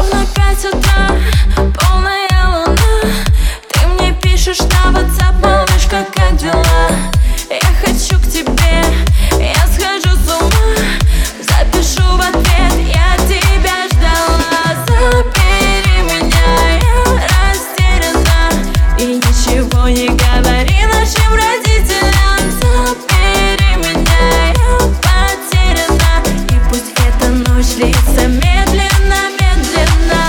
Ровно 5 утра, полная луна. Ты мне пишешь на WhatsApp: малышка, как дела? Я хочу к тебе, я схожу с ума. Запишу в ответ: я тебя ждала. Забери меня, я растеряна, и ничего не говори нашим родителям. Забери меня, я потеряна, и пусть эта ночь длится медленно, медленно.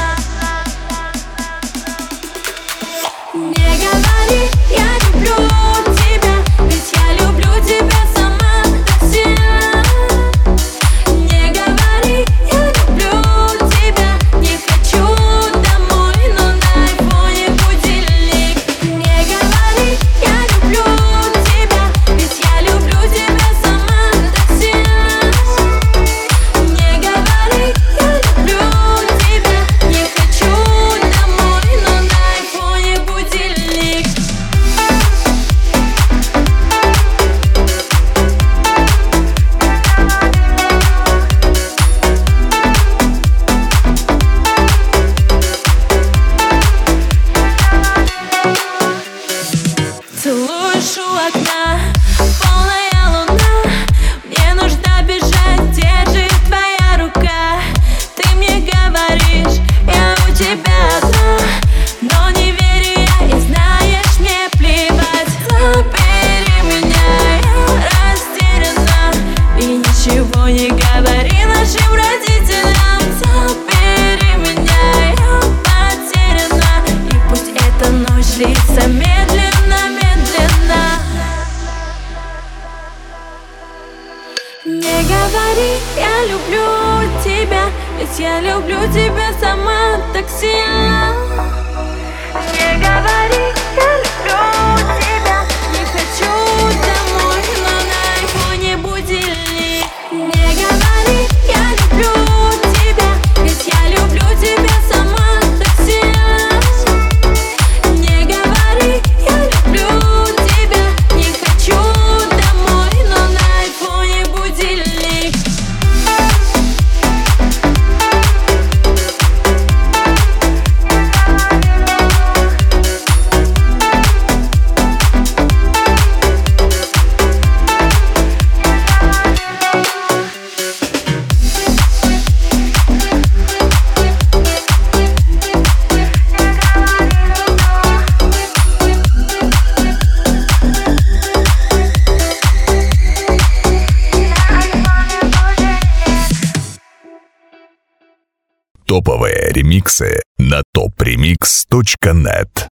Не говори: я люблю тебя, ведь я люблю тебя сама так сильно. Не говори: я люблю тебя, не хочу домой, но на айфоне будильник. Не говори: я люблю тебя, ведь я люблю тебя сама так сильно. Не говори: я люблю тебя, не хочу домой, но на айфоне будильник. Целуешь у окна, полная луна. Мне нужно бежать, держит твоя рука. Ты мне говоришь: я у тебя одна, но не верю я, и знаешь, мне плевать. Забери меня, я растеряна, и ничего не говори нашим родителям. Забери меня, я потеряна, и пусть эта ночь длится медленно, медленно. Не говори: я люблю тебя, ведь я люблю тебя сама так сильно. Не говори: я люблю тебя, не хочу домой, но на айфоне будильник. Не говори: я люблю тебя, ведь я люблю тебя сама так сильно. Не говори: я люблю тебя, не хочу домой, но на айфоне будильник. Топовые ремиксы на topremix.net.